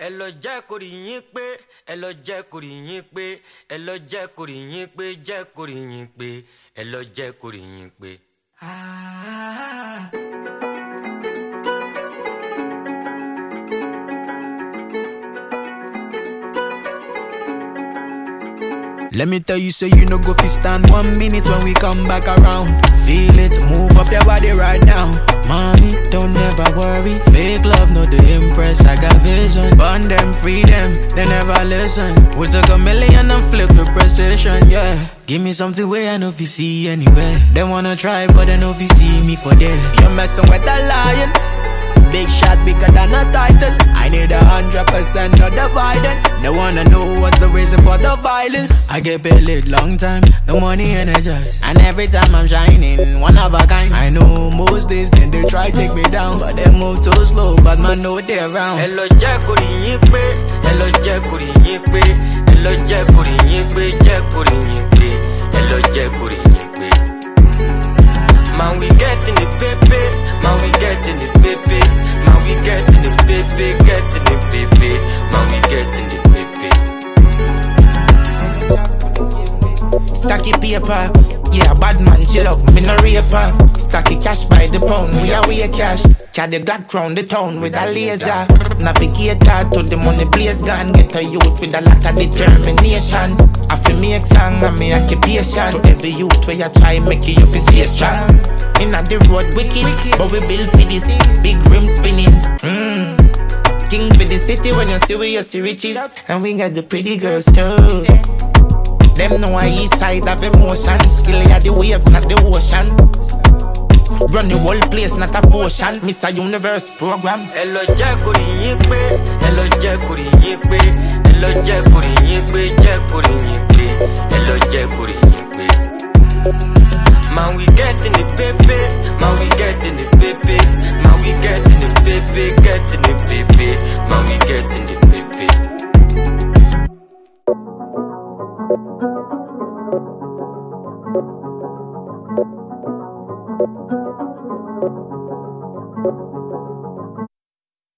ẹ lọ jẹ́ kó rí yín pé ẹ lọ jẹ́ kó rí yín pé ẹ lọ jẹ́ kó rí yín pé jẹ́ kó rí yín pé ẹ lọ jẹ́ kó rí yín pé. Let me tell you, so you no go fi stand 1 minute when we come back around. Feel it, move up your body right now. Mommy, don't never worry. Fake love, no they impress. I got vision. Burn them, free them, they never listen. We took a million and flip the precision, yeah. Give me something where I know if you see anywhere. They wanna try, but they know if you see me for there. You're messing with a lion. Big shot bigger than a title. I need 100%, not divided. They wanna know what's the reason for the violence. I get paid late long time, the money energized. And every time I'm shining, one of a kind. I know most days then they try take me down, but they move too slow, but man know they're around. ẹ lọ jẹ́ kó rí yín pé ẹ lọ jẹ́ kó rí yín pé ẹ lọ jẹ́ kó rí yín pé jẹ́ kó rí yín pé ẹ lọ jẹ́ kó rí yín pé. Man, we getting it, baby. Man, we getting it, baby. Man, we getting it, baby. Getting it, baby. Man, we getting it, baby. Stacky paper, yeah, bad man, she love me, no raper. Stacky cash by the pound, we are cash. Carry the Glock round the town with a laser. Navigator to the money blaze gun. Get a youth with a lot of determination. I feel me song and me occupation. To every youth where you try make you feel stay strong. Inna the road wicked, but we build for this. Big rim spinning. King for the city when you see we see riches. And we got the pretty girls too. Them know I east side of emotion. Skill ya the wave, not the ocean. Run the whole place, not a potion. Miss a universe program. ẹ lọ jẹ́ kó rí yín pé ẹ lọ jẹ́ kó rí yín pé ẹ lọ jẹ́ kó rí yín pé jẹ́ kó rí yín pé ẹ lọ jẹ́ kó rí yín pé. Man, we getting it, baby. Man, we getting it, baby. Man, we getting it, baby. Getting it, baby. Man, we getting it, baby.